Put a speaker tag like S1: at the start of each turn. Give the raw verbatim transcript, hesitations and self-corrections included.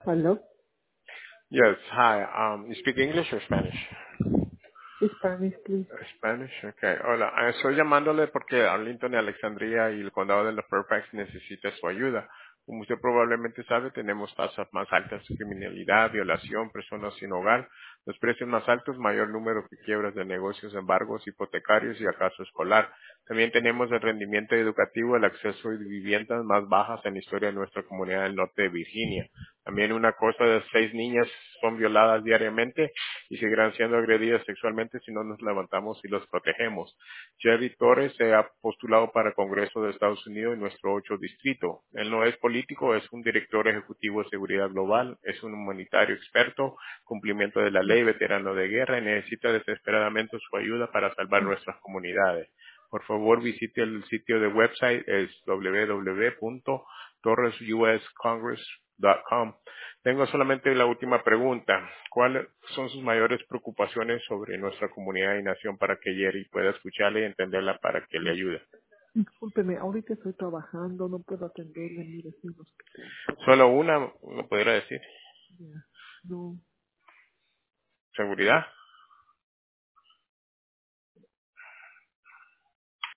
S1: Hello,
S2: Yes, hi. Um, you speak English or Spanish?
S1: Spanish, please.
S2: Spanish, okay. Hola, ah, estoy llamándole porque Arlington y Alexandria y el condado de la Fairfax necesita su ayuda. Como usted probablemente sabe, tenemos tasas más altas de criminalidad, violación, personas sin hogar, los precios más altos, mayor número de quiebras de negocios, embargos hipotecarios y acaso escolar. También tenemos el rendimiento educativo, el acceso a viviendas más bajas en la historia de nuestra comunidad del norte de Virginia. También una cosa de seis niñas son violadas diariamente y seguirán siendo agredidas sexualmente si no nos levantamos y los protegemos. Jerry Torres se ha postulado para el Congreso de Estados Unidos en nuestro ocho distrito. Él no es político, es un director ejecutivo de seguridad global, es un humanitario experto, cumplimiento de la ley, veterano de guerra y necesita desesperadamente su ayuda para salvar nuestras comunidades. Por favor, visite el sitio de website, es w w w punto torres u s congress punto com. Tengo solamente la última pregunta. ¿Cuáles son sus mayores preocupaciones sobre nuestra comunidad y nación para que Jerry pueda escucharle y entenderla para que le ayude?
S1: Discúlpeme, ahorita estoy trabajando, no puedo atenderle, mire, estoy en el hospital.
S2: Solo una, ¿me podría decir?
S1: Ya, no,
S2: ¿Seguridad?